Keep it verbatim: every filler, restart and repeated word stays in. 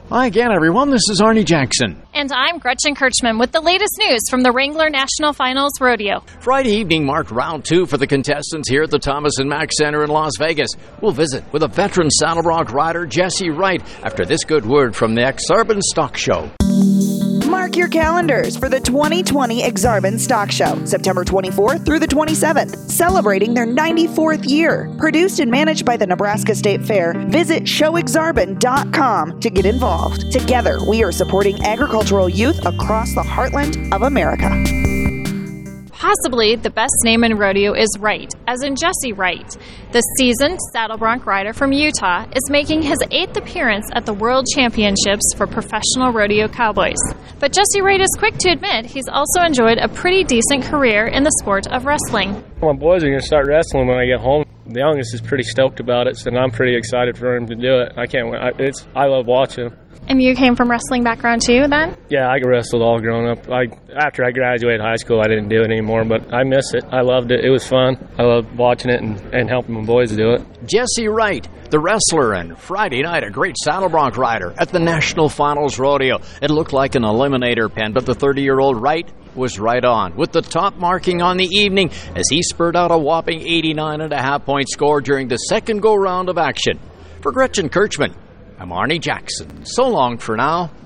Hi again, everyone. This is Arnie Jackson. And I'm Gretchen Kirchman with the latest news from the Wrangler National Finals Rodeo. Friday evening marked round two for the contestants here at the Thomas and Mack Center in Las Vegas. We'll visit with a veteran saddle bronc rider, Jesse Wright, after this good word from the Exarban Stock Show. Mark your calendars for the twenty twenty Exarban Stock Show, September twenty-fourth through the twenty-seventh, celebrating their ninety-fourth year. Produced and managed by the Nebraska State Fair, visit show exarban dot com to get involved. Together, we are supporting agricultural youth across the heartland of America. Possibly the best name in rodeo is Wright, as in Jesse Wright. The seasoned saddle bronc rider from Utah is making his eighth appearance at the World Championships for professional rodeo cowboys. But Jesse Wright is quick to admit he's also enjoyed a pretty decent career in the sport of wrestling. My boys are going to start wrestling when I get home. The youngest is pretty stoked about it, so I'm pretty excited for him to do it. I can't wait. I, it's, I love watching him. And you came from wrestling background too, then? Yeah, I wrestled all growing up. I after I graduated high school, I didn't do it anymore, but I miss it. I loved it. It was fun. I loved watching it and, and helping my boys do it. Jesse Wright, the wrestler, and Friday night a great saddle bronc rider at the National Finals Rodeo. It looked like an eliminator pen, but the thirty-year-old Wright was right on, with the top marking on the evening as he spurred out a whopping eighty-nine and a half point score during the second go-round of action. For Gretchen Kirchman, I'm Arnie Jackson. So long for now.